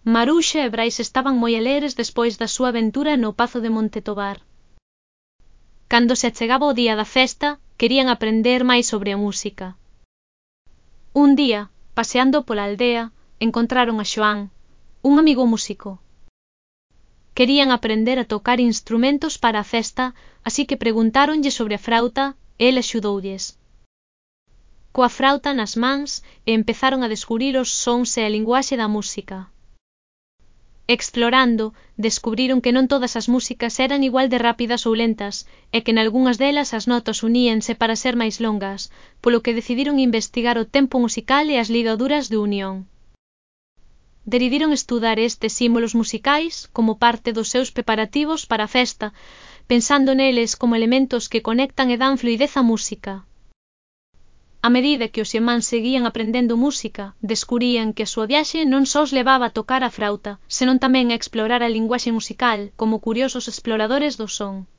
Maruxa e Brais estaban moi alegres despois da súa aventura no pazo de Montetobar. Cando se achegaba o día da festa, querían aprender máis sobre a música. Un día, paseando pola aldea, encontraron a Xoán, un amigo músico. Querían aprender a tocar instrumentos para a festa, así que preguntáronlle sobre a frauta e el axudoulles. Coa frauta nas mans e empezaron a descubrir os sons e a linguaxe da música. Explorando, descubriron que non todas as músicas eran igual de rápidas ou lentas e que nalgunhas delas as notas uníanse para ser máis longas, polo que decidiron investigar o tempo musical e as ligaduras de unión. Decidiron estudar estes símbolos musicais como parte dos seus preparativos para a festa, pensando neles como elementos que conectan e dan fluidez á música. A medida que os irmáns seguían aprendendo música, descubrían que a súa viaxe non só os levaba a tocar a frauta, senón tamén a explorar a linguaxe musical como curiosos exploradores do son.